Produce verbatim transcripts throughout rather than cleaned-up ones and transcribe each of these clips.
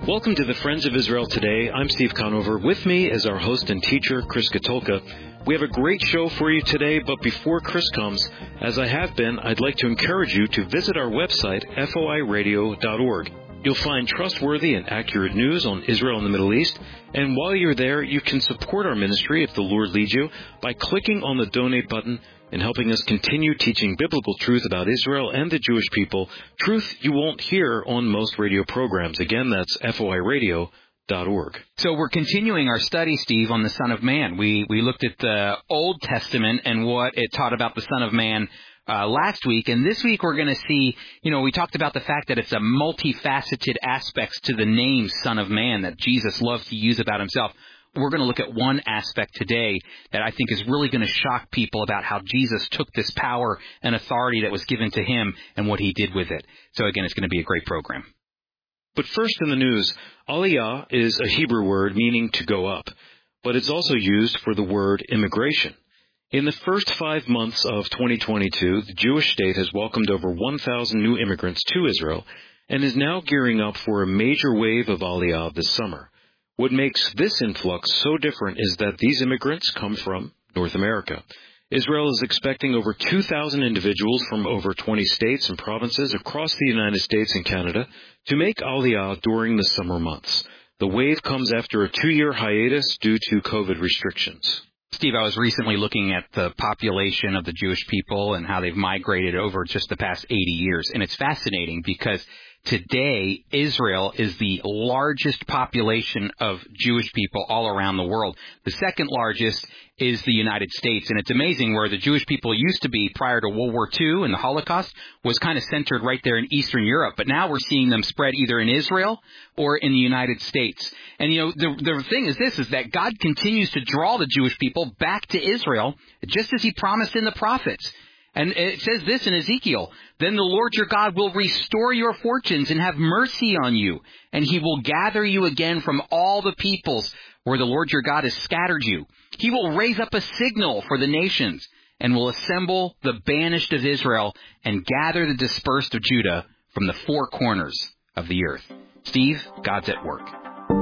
Welcome to the Friends of Israel Today. I'm Steve Conover. With me is our host and teacher, Chris Katulka. We have a great show for you today, but before Chris comes, as I have been, I'd like to encourage you to visit our website, F O I radio dot org. You'll find trustworthy and accurate news on Israel and the Middle East, and while you're there, you can support our ministry, if the Lord leads you, by clicking on the donate button and helping us continue teaching biblical truth about Israel and the Jewish people, truth you won't hear on most radio programs. Again, that's F O I radio dot org. So we're continuing our study, Steve, on the Son of Man. We we looked at the Old Testament and what it taught about the Son of Man uh, last week, and this week we're going to see, you know, we talked about the fact that it's a multifaceted aspects to the name Son of Man that Jesus loves to use about himself. We're going to look at one aspect today that I think is really going to shock people about how Jesus took this power and authority that was given to him and what he did with it. So again, it's going to be a great program. But first in the news, Aliyah is a Hebrew word meaning to go up, but it's also used for the word immigration. In the first five months of twenty twenty-two, the Jewish state has welcomed over one thousand new immigrants to Israel and is now gearing up for a major wave of Aliyah this summer. What makes this influx so different is that these immigrants come from North America. Israel is expecting over two thousand individuals from over twenty states and provinces across the United States and Canada to make Aliyah during the summer months. The wave comes after a two-year hiatus due to COVID restrictions. Steve, I was recently looking at the population of the Jewish people and how they've migrated over just the past eighty years. And it's fascinating because today, Israel is the largest population of Jewish people all around the world. The second largest is the United States. And it's amazing where the Jewish people used to be prior to World War Two and the Holocaust was kind of centered right there in Eastern Europe. But now we're seeing them spread either in Israel or in the United States. And, you know, the, the thing is this, is that God continues to draw the Jewish people back to Israel, just as he promised in the prophets. And it says this in Ezekiel, "Then the Lord your God will restore your fortunes and have mercy on you, and he will gather you again from all the peoples where the Lord your God has scattered you. He will raise up a signal for the nations and will assemble the banished of Israel and gather the dispersed of Judah from the four corners of the earth." Steve, God's at work.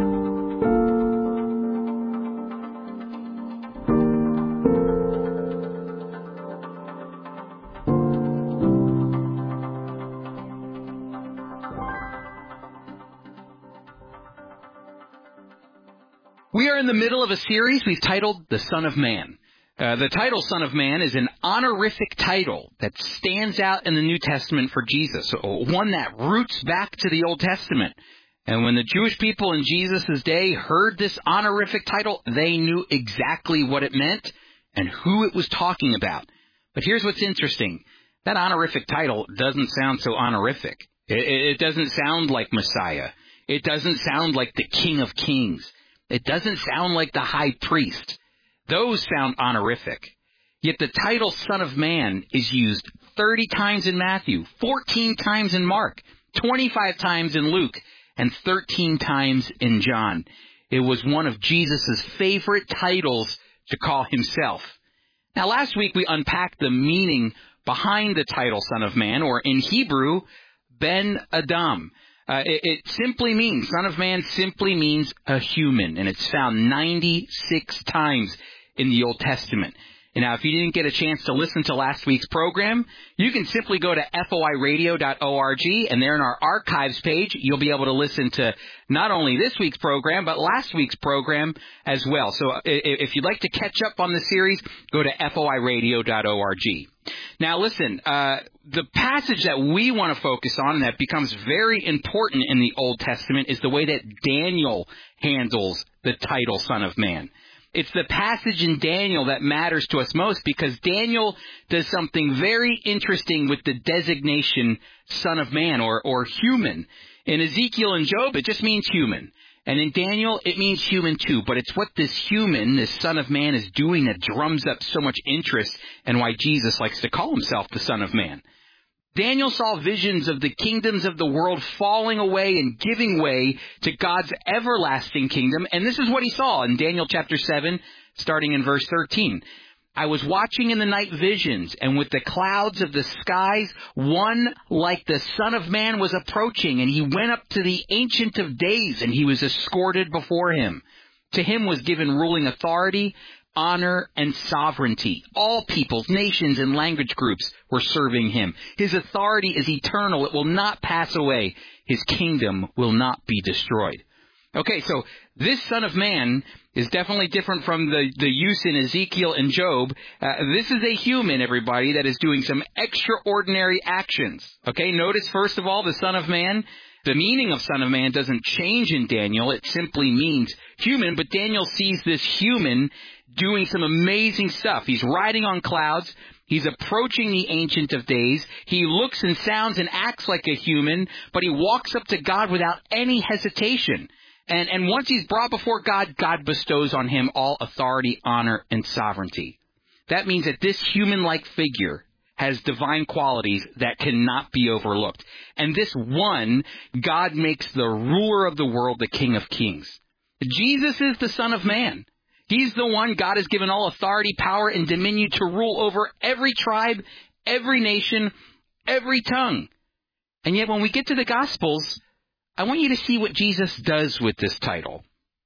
We are in the middle of a series we've titled The Son of Man. Uh, the title Son of Man is an honorific title that stands out in the New Testament for Jesus, one that roots back to the Old Testament. And when the Jewish people in Jesus' day heard this honorific title, they knew exactly what it meant and who it was talking about. But here's what's interesting. That honorific title doesn't sound so honorific. It, it doesn't sound like Messiah. It doesn't sound like the King of Kings. It doesn't sound like the high priest. Those sound honorific. Yet the title Son of Man is used thirty times in Matthew, fourteen times in Mark, twenty-five times in Luke, and thirteen times in John. It was one of Jesus' favorite titles to call himself. Now, last week we unpacked the meaning behind the title Son of Man, or in Hebrew, Ben Adam. Uh, it, it simply means, Son of Man simply means a human, and it's found ninety-six times in the Old Testament. And now, if you didn't get a chance to listen to last week's program, you can simply go to F O I radio dot org, and there in our archives page, you'll be able to listen to not only this week's program, but last week's program as well. So if you'd like to catch up on the series, go to F O I radio dot org. Now, listen, uh, the passage that we want to focus on that becomes very important in the Old Testament is the way that Daniel handles the title Son of Man. It's the passage in Daniel that matters to us most because Daniel does something very interesting with the designation Son of Man or, or human. In Ezekiel and Job, it just means human. And in Daniel, it means human too. But it's what this human, this Son of Man, is doing that drums up so much interest and why Jesus likes to call himself the Son of Man. Daniel saw visions of the kingdoms of the world falling away and giving way to God's everlasting kingdom. And this is what he saw in Daniel chapter seven, starting in verse thirteen. I was watching in the night visions, and with the clouds of the skies, one like the Son of Man was approaching, and he went up to the Ancient of Days, and he was escorted before him. To him was given ruling authority, honor, and sovereignty. All peoples, nations, and language groups were serving him. His authority is eternal. It will not pass away. His kingdom will not be destroyed. Okay, so this Son of Man is definitely different from the, the use in Ezekiel and Job. Uh, this is a human, everybody, that is doing some extraordinary actions. Okay, notice first of all, the Son of Man. The meaning of Son of Man doesn't change in Daniel. It simply means human, but Daniel sees this human doing some amazing stuff. He's riding on clouds. He's approaching the Ancient of Days. He looks and sounds and acts like a human, but he walks up to God without any hesitation. And, and once he's brought before God, God bestows on him all authority, honor, and sovereignty. That means that this human-like figure has divine qualities that cannot be overlooked. And this one, God makes the ruler of the world, the King of Kings. Jesus is the Son of Man. He's the one God has given all authority, power, and dominion to rule over every tribe, every nation, every tongue. And yet when we get to the Gospels, I want you to see what Jesus does with this title.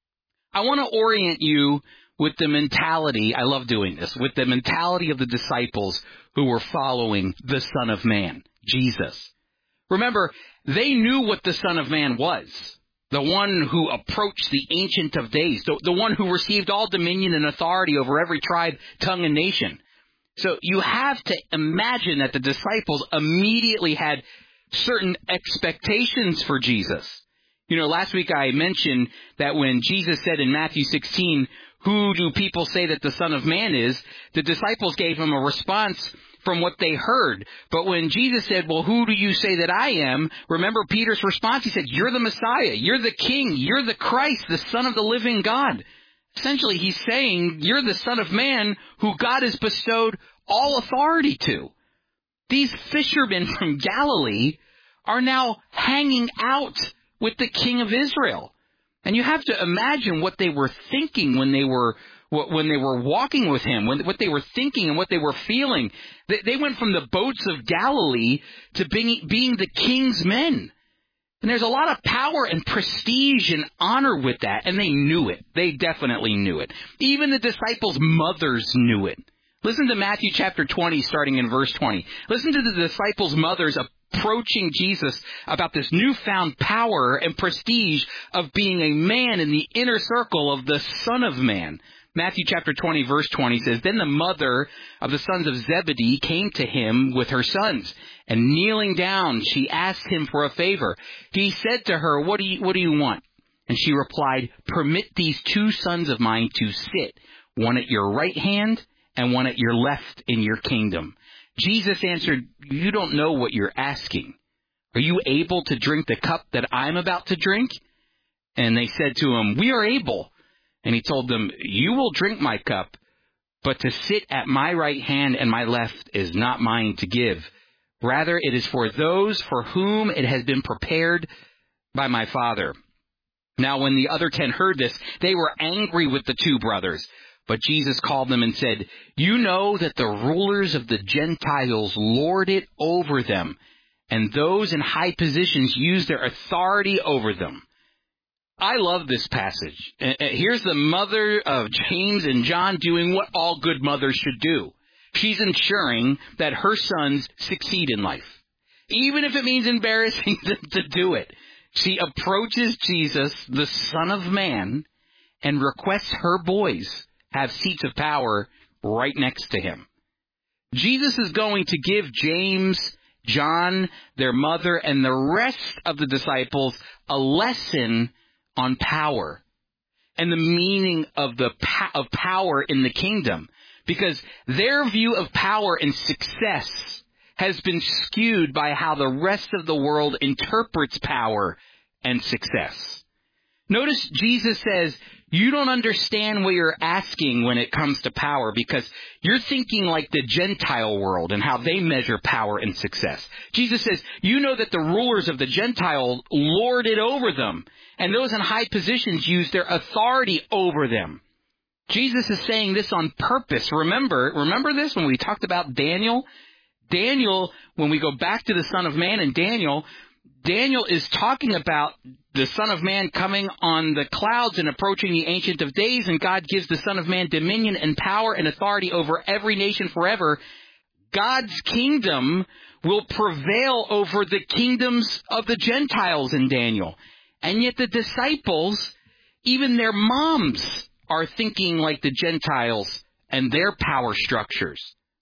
I want to orient you with the mentality, I love doing this, with the mentality of the disciples who were following the Son of Man, Jesus. Remember, they knew what the Son of Man was. The one who approached the Ancient of Days, the, the one who received all dominion and authority over every tribe, tongue, and nation. So you have to imagine that the disciples immediately had certain expectations for Jesus. You know, last week I mentioned that when Jesus said in Matthew sixteen, who do people say that the Son of Man is? The disciples gave him a response from what they heard. But when Jesus said, well, who do you say that I am? Remember Peter's response? He said, you're the Messiah. You're the King. You're the Christ, the Son of the living God. Essentially, he's saying, you're the Son of Man who God has bestowed all authority to. These fishermen from Galilee are now hanging out with the King of Israel. And you have to imagine what they were thinking when they were when they were walking with him, when, what they were thinking and what they were feeling. They, they went from the boats of Galilee to being, being the king's men. And there's a lot of power and prestige and honor with that, and they knew it. They definitely knew it. Even the disciples' mothers knew it. Listen to Matthew chapter twenty, starting in verse twenty. Listen to the disciples' mothers approaching Jesus about this newfound power and prestige of being a man in the inner circle of the Son of Man. Matthew chapter twenty, verse twenty says, then the mother of the sons of Zebedee came to him with her sons, and kneeling down, she asked him for a favor. He said to her, what do you, what do you want? And she replied, permit these two sons of mine to sit, one at your right hand and one at your left in your kingdom. Jesus answered, you don't know what you're asking. Are you able to drink the cup that I'm about to drink? And they said to him, we are able. And he told them, you will drink my cup, but to sit at my right hand and my left is not mine to give. Rather, it is for those for whom it has been prepared by my Father. Now, when the other ten heard this, they were angry with the two brothers. But Jesus called them and said, you know that the rulers of the Gentiles lord it over them, and those in high positions use their authority over them. I love this passage. Here's the mother of James and John doing what all good mothers should do. She's ensuring that her sons succeed in life, even if it means embarrassing them to do it. She approaches Jesus, the Son of Man, and requests her boys have seats of power right next to him. Jesus is going to give James, John, their mother, and the rest of the disciples a lesson on power and the meaning of the of power in the kingdom, because their view of power and success has been skewed by how the rest of the world interprets power and success. Notice Jesus says, you don't understand what you're asking when it comes to power because you're thinking like the Gentile world and how they measure power and success. Jesus says, you know that the rulers of the Gentile lord it over them, and those in high positions use their authority over them. Jesus is saying this on purpose. Remember, remember this when we talked about Daniel? Daniel, when we go back to the Son of Man and Daniel, Daniel is talking about the Son of Man coming on the clouds and approaching the Ancient of Days, and God gives the Son of Man dominion and power and authority over every nation forever. God's kingdom will prevail over the kingdoms of the Gentiles in Daniel. And yet the disciples, even their moms, are thinking like the Gentiles and their power structures.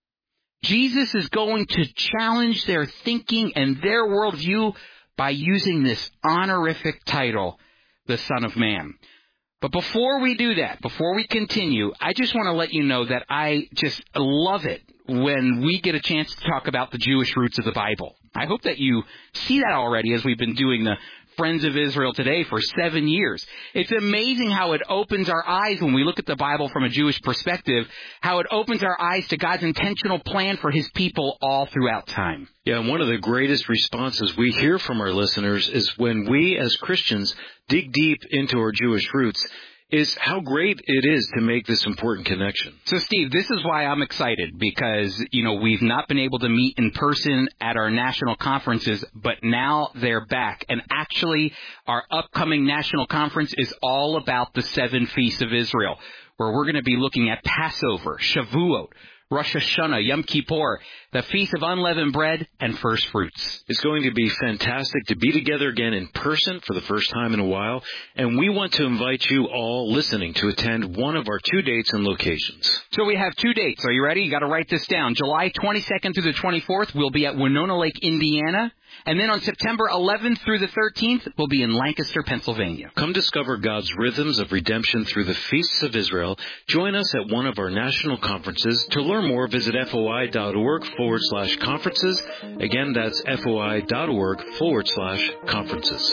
Jesus is going to challenge their thinking and their worldview by using this honorific title, the Son of Man. But before we do that, before we continue, I just want to let you know that I just love it when we get a chance to talk about the Jewish roots of the Bible. I hope that you see that already as we've been doing the Friends of Israel today for seven years. It's amazing how it opens our eyes when we look at the Bible from a Jewish perspective, how it opens our eyes to God's intentional plan for his people all throughout time. Yeah, and one of the greatest responses we hear from our listeners is when we as Christians dig deep into our Jewish roots, is how great it is to make this important connection. So, Steve, this is why I'm excited, because, you know, we've not been able to meet in person at our national conferences, but now they're back. And actually, our upcoming national conference is all about the seven feasts of Israel, where we're going to be looking at Passover, Shavuot, Rosh Hashanah, Yom Kippur, the Feast of Unleavened Bread, and First Fruits. It's going to be fantastic to be together again in person for the first time in a while, and we want to invite you all listening to attend one of our two dates and locations. So we have two dates. Are you ready? You got to write this down. July twenty-second through the twenty-fourth, we'll be at Winona Lake, Indiana. And then on September eleventh through the thirteenth, we'll be in Lancaster, Pennsylvania. Come discover God's rhythms of redemption through the Feasts of Israel. Join us at one of our national conferences. To learn more, visit foi.org forward slash conferences. Again, that's foi.org forward slash conferences.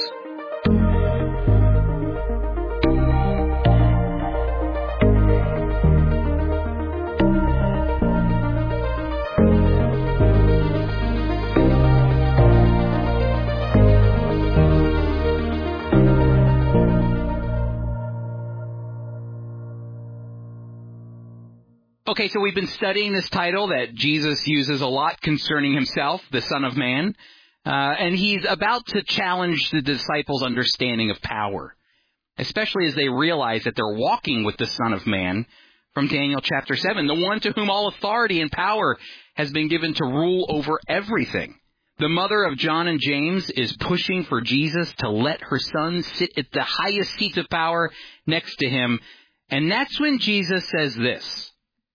Okay, so we've been studying this title that Jesus uses a lot concerning himself, the Son of Man, uh, and he's about to challenge the disciples' understanding of power, especially as they realize that they're walking with the Son of Man from Daniel chapter seven, the one to whom all authority and power has been given to rule over everything. The mother of John and James is pushing for Jesus to let her son sit at the highest seats of power next to him, and that's when Jesus says this: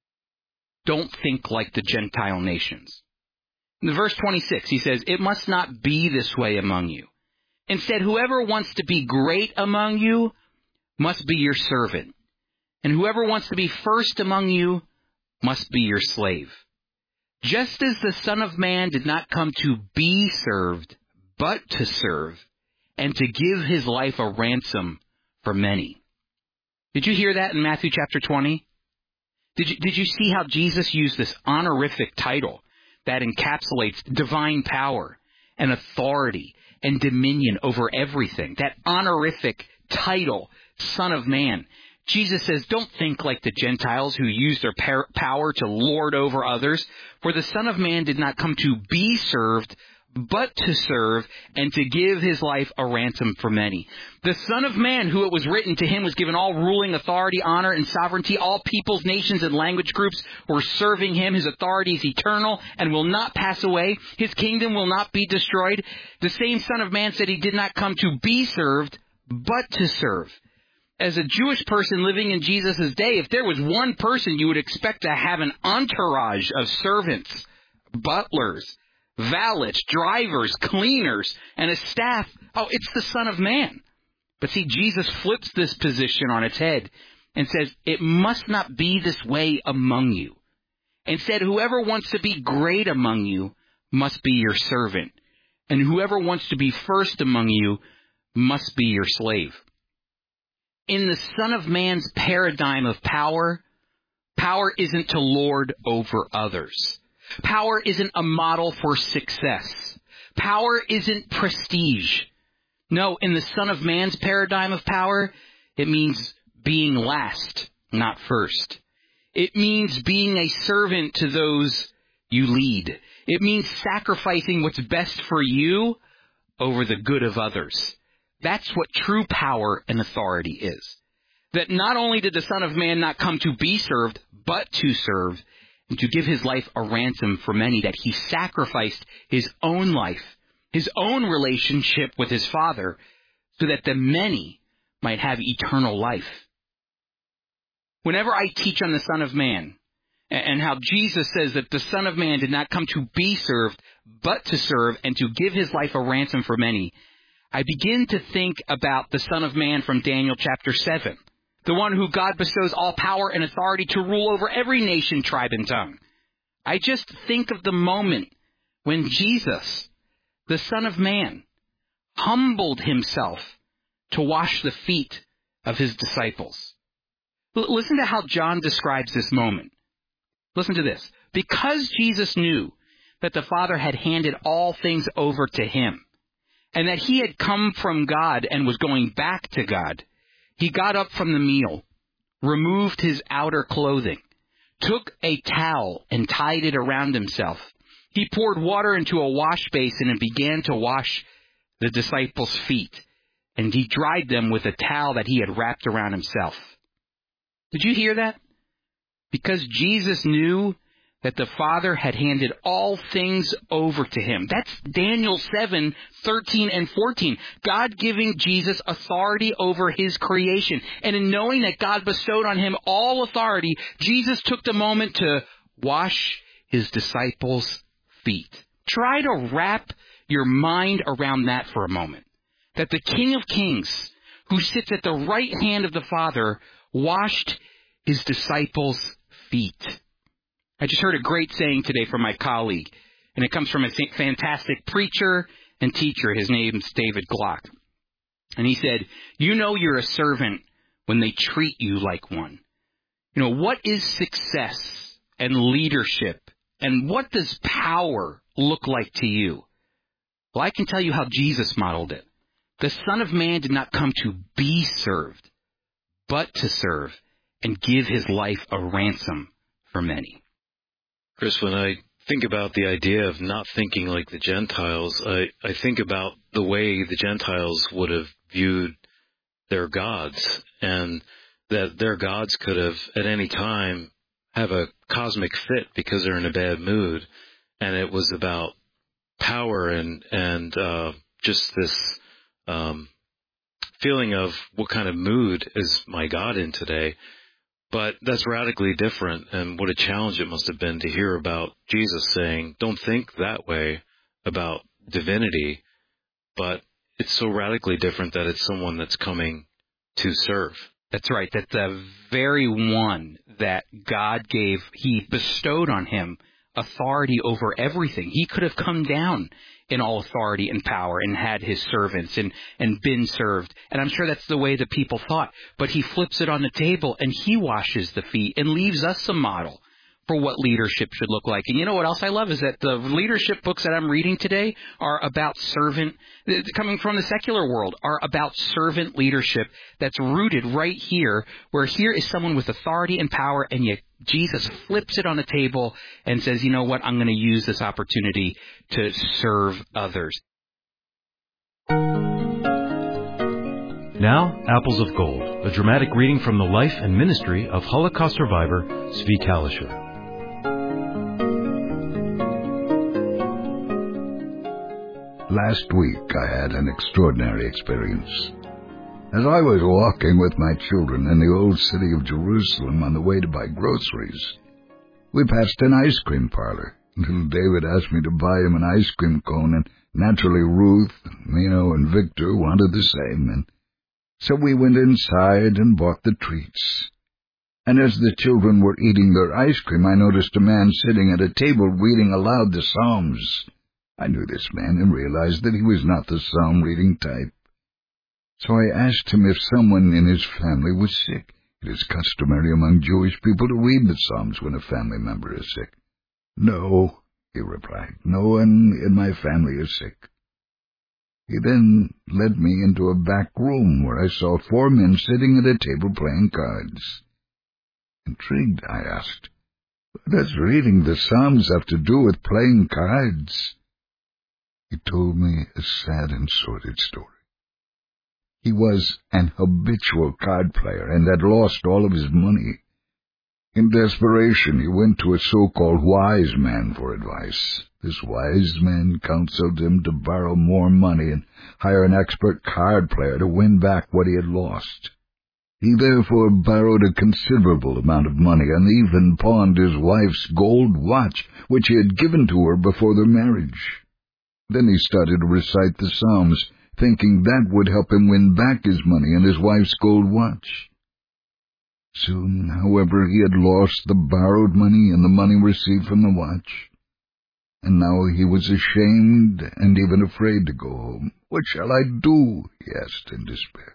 don't think like the Gentile nations. In verse twenty-six, he says, it must not be this way among you. Instead, whoever wants to be great among you must be your servant. And whoever wants to be first among you must be your slave. Just as the Son of Man did not come to be served, but to serve, and to give his life a ransom for many. Did you hear that in Matthew chapter twenty? Did you, did you see how Jesus used this honorific title that encapsulates divine power and authority and dominion over everything? That honorific title, Son of Man. Jesus says, don't think like the Gentiles who use their par- power to lord over others, for the Son of Man did not come to be served, but to serve, and to give his life a ransom for many. The Son of Man, who it was written to him, was given all ruling authority, honor, and sovereignty. All peoples, nations, and language groups were serving him. His authority is eternal and will not pass away. His kingdom will not be destroyed. The same Son of Man said he did not come to be served, but to serve. As a Jewish person living in Jesus' day, if there was one person you would expect to have an entourage of servants, butlers, valets, drivers, cleaners, and a staff, oh, it's the Son of Man. But see, Jesus flips this position on its head and says, it must not be this way among you. Instead, whoever wants to be great among you must be your servant. And whoever wants to be first among you must be your slave. In the Son of Man's paradigm of power, power isn't to lord over others. Power isn't a model for success. Power isn't prestige. No, in the Son of Man's paradigm of power, it means being last, not first. It means being a servant to those you lead. It means sacrificing what's best for you over the good of others. That's what true power and authority is. That not only did the Son of Man not come to be served, but to serve, and to give his life a ransom for many, that he sacrificed his own life, his own relationship with his Father, so that the many might have eternal life. Whenever I teach on the Son of Man, and how Jesus says that the Son of Man did not come to be served, but to serve and to give his life a ransom for many, I begin to think about the Son of Man from Daniel chapter seven, the one who God bestows all power and authority to rule over every nation, tribe, and tongue. I just think of the moment when Jesus, the Son of Man, humbled himself to wash the feet of his disciples. L- listen to how John describes this moment. Listen to this. Because Jesus knew that the Father had handed all things over to him, and that he had come from God and was going back to God, he got up from the meal, removed his outer clothing, took a towel and tied it around himself. He poured water into a wash basin and began to wash the disciples' feet, and he dried them with a towel that he had wrapped around himself. Did you hear that? Because Jesus knew that the Father had handed all things over to him. That's Daniel seven, thirteen and fourteen. God giving Jesus authority over his creation. And in knowing that God bestowed on him all authority, Jesus took the moment to wash his disciples' feet. Try to wrap your mind around that for a moment. That the King of Kings, who sits at the right hand of the Father, washed his disciples' feet. I just heard a great saying today from my colleague, and it comes from a fantastic preacher and teacher. His name's David Glock. And he said, you know you're a servant when they treat you like one. You know, what is success and leadership, and what does power look like to you? Well, I can tell you how Jesus modeled it. The Son of Man did not come to be served, but to serve and give his life a ransom for many. Chris, when I think about the idea of not thinking like the Gentiles, I, I think about the way the Gentiles would have viewed their gods, and that their gods could have at any time have a cosmic fit because they're in a bad mood, and it was about power and and uh, just this um, feeling of what kind of mood is my God in today. But that's radically different, and what a challenge it must have been to hear about Jesus saying, don't think that way about divinity, but it's so radically different that it's someone that's coming to serve. That's right, that the very one that God gave, he bestowed on him authority over everything. He could have come down in all authority and power and had his servants and, and been served. And I'm sure that's the way the people thought. But he flips it on the table and he washes the feet and leaves us a model for what leadership should look like. And you know what else I love is that the leadership books that I'm reading today are about servant, coming from the secular world, are about servant leadership that's rooted right here, where here is someone with authority and power, and yet Jesus flips it on the table and says, you know what, I'm going to use this opportunity to serve others. Now, Apples of Gold, a dramatic reading from the life and ministry of Holocaust survivor Zvi Kalisher. Last week I had an extraordinary experience. As I was walking with my children in the old city of Jerusalem on the way to buy groceries, we passed an ice cream parlor. Little David asked me to buy him an ice cream cone, and naturally Ruth, Mino, and Victor wanted the same, and so we went inside and bought the treats. And as the children were eating their ice cream, I noticed a man sitting at a table reading aloud the Psalms. I knew this man and realized that he was not the psalm-reading type. So I asked him if someone in his family was sick. It is customary among Jewish people to read the Psalms when a family member is sick. No, he replied, no one in my family is sick. He then led me into a back room where I saw four men sitting at a table playing cards. Intrigued, I asked, "What does reading the Psalms have to do with playing cards?" He told me a sad and sordid story. He was an habitual card player and had lost all of his money. In desperation, he went to a so-called wise man for advice. This wise man counseled him to borrow more money and hire an expert card player to win back what he had lost. He therefore borrowed a considerable amount of money and even pawned his wife's gold watch, which he had given to her before their marriage. Then he started to recite the Psalms, thinking that would help him win back his money and his wife's gold watch. Soon, however, he had lost the borrowed money and the money received from the watch. And now he was ashamed and even afraid to go home. "What shall I do?" he asked in despair.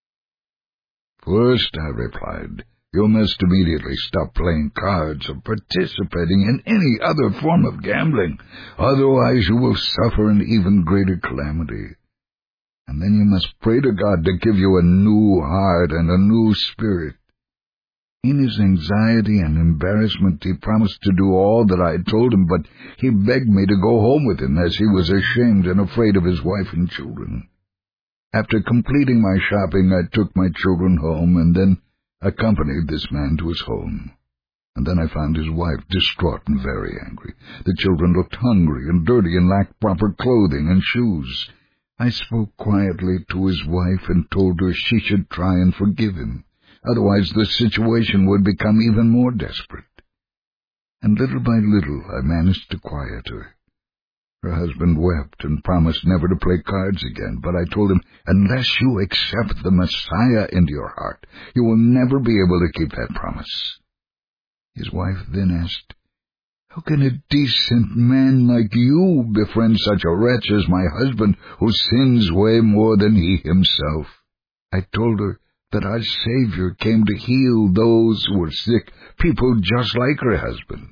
"First," I replied, "you must immediately stop playing cards or participating in any other form of gambling. Otherwise you will suffer an even greater calamity. And then you must pray to God to give you a new heart and a new spirit." In his anxiety and embarrassment, he promised to do all that I had told him, but he begged me to go home with him, as he was ashamed and afraid of his wife and children. After completing my shopping, I took my children home and then accompanied this man to his home. And then I found his wife distraught and very angry. The children looked hungry and dirty and lacked proper clothing and shoes. I spoke quietly to his wife and told her she should try and forgive him. Otherwise the situation would become even more desperate. And little by little I managed to quiet her. Her husband wept and promised never to play cards again, but I told him, unless you accept the Messiah into your heart, you will never be able to keep that promise. His wife then asked, "How can a decent man like you befriend such a wretch as my husband, who sins way more than he himself?" I told her that our Savior came to heal those who were sick, people just like her husband.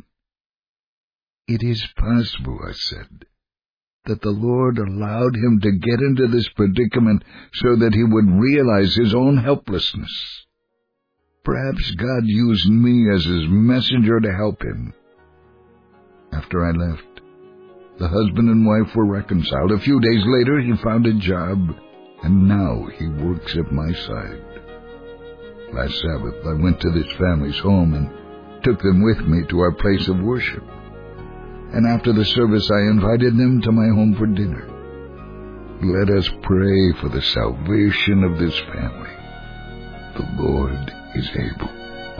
"It is possible," I said, "that the Lord allowed him to get into this predicament so that he would realize his own helplessness. Perhaps God used me as his messenger to help him." After I left, the husband and wife were reconciled. A few days later, he found a job, and now he works at my side. Last Sabbath, I went to this family's home and took them with me to our place of worship. And after the service, I invited them to my home for dinner. Let us pray for the salvation of this family. The Lord is able.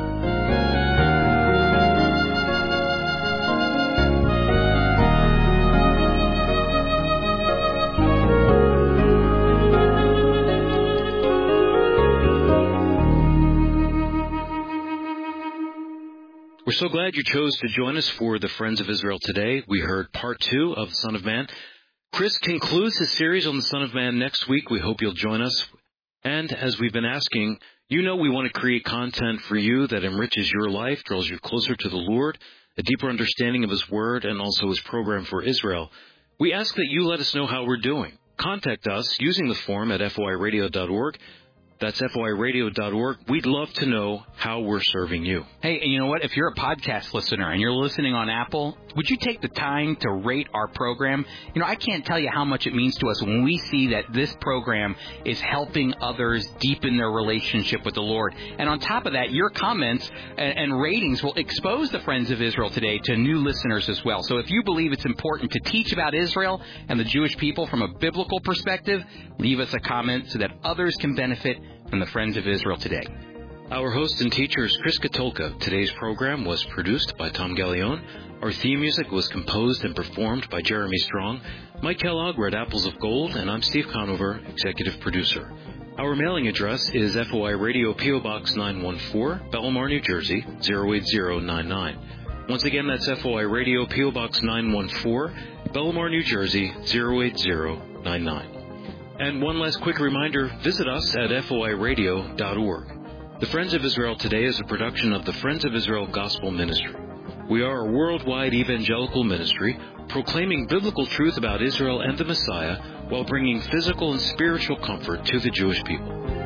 We're so glad you chose to join us for the Friends of Israel today. We heard part two of the Son of Man. Chris concludes his series on the Son of Man next week. We hope you'll join us. And as we've been asking, you know we want to create content for you that enriches your life, draws you closer to the Lord, a deeper understanding of His Word, and also His program for Israel. We ask that you let us know how we're doing. Contact us using the form at F O I radio dot org. That's F O I radio dot org. We'd love to know how we're serving you. Hey, and you know what? If you're a podcast listener and you're listening on Apple, would you take the time to rate our program? You know, I can't tell you how much it means to us when we see that this program is helping others deepen their relationship with the Lord. And on top of that, your comments and, and ratings will expose the Friends of Israel today to new listeners as well. So if you believe it's important to teach about Israel and the Jewish people from a biblical perspective, leave us a comment so that others can benefit from the Friends of Israel today. Our host and teacher is Chris Katulka. Today's program was produced by Tom Gallione. Our theme music was composed and performed by Jeremy Strong. Mike Kellogg read Apples of Gold, and I'm Steve Conover, executive producer. Our mailing address is F O I Radio, P O Box nine one four, Belmar, New Jersey, zero eight zero nine nine. Once again, that's F O I Radio, P O Box nine one four, Belmar, New Jersey, zero eight zero nine nine. And one last quick reminder, visit us at F O I radio dot org. The Friends of Israel Today is a production of the Friends of Israel Gospel Ministry. We are a worldwide evangelical ministry proclaiming biblical truth about Israel and the Messiah while bringing physical and spiritual comfort to the Jewish people.